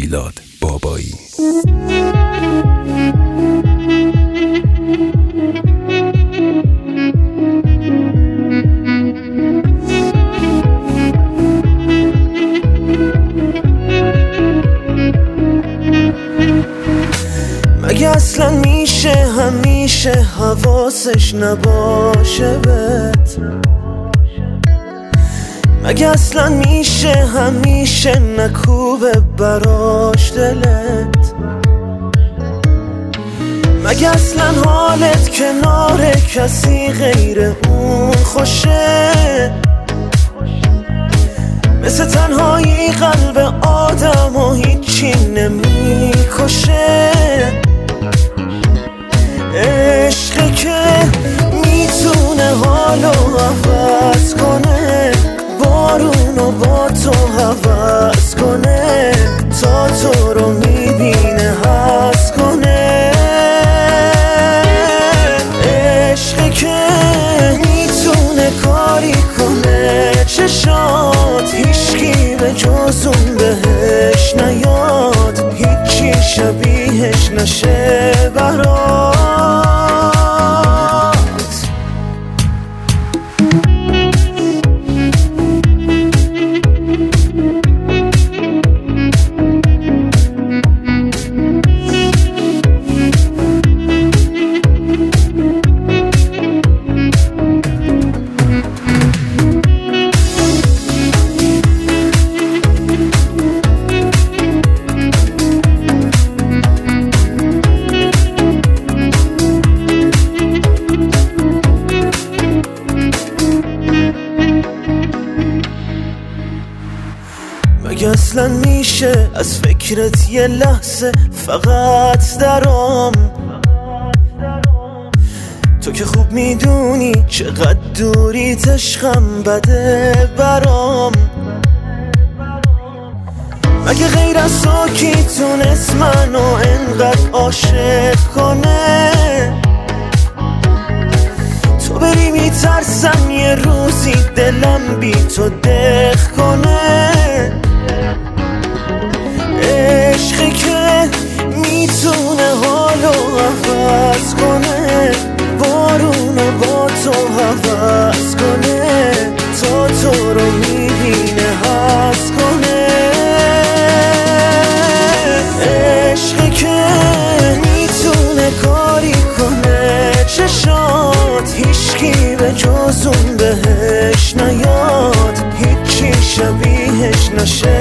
میلاد بابایی. مگه اصلا میشه همیشه حواسش نباشه بهت؟ مگه اصلا میشه همیشه نکوبه براش دلت؟ مگه اصلا حالت کنار کسی غیر اون خوشه؟ مثل تنهایی قلب آدم و هیچی نمیکشه. عشقی که میتونه حالو عوض کنه، بارونو با تو حوض کنه، تا تو رو میبینه حس کنه. عشقی که میتونه کاری کنه چشات هیچکی به جز اون بهش نیاد، هیچی شبیهش نشه برات. مگه اصلا میشه از فکرت یه لحظه فقط درام؟ تو که خوب میدونی چقدر دوری عشقم بده برام. مگه غیر از تو کی تونست منو انقدر عاشق کنه؟ تو بری میترسم یه روزی دلم بی تو دق کنه. عشقی که میتونه حالو عوض کنه، بارونو با تو حوض کنه، تا تو رو میبینه حس کنه. عشقی که میتونه کاری کنه چشات هیچکی به جز اون بهش نیاد، هیچی شبیهش نشه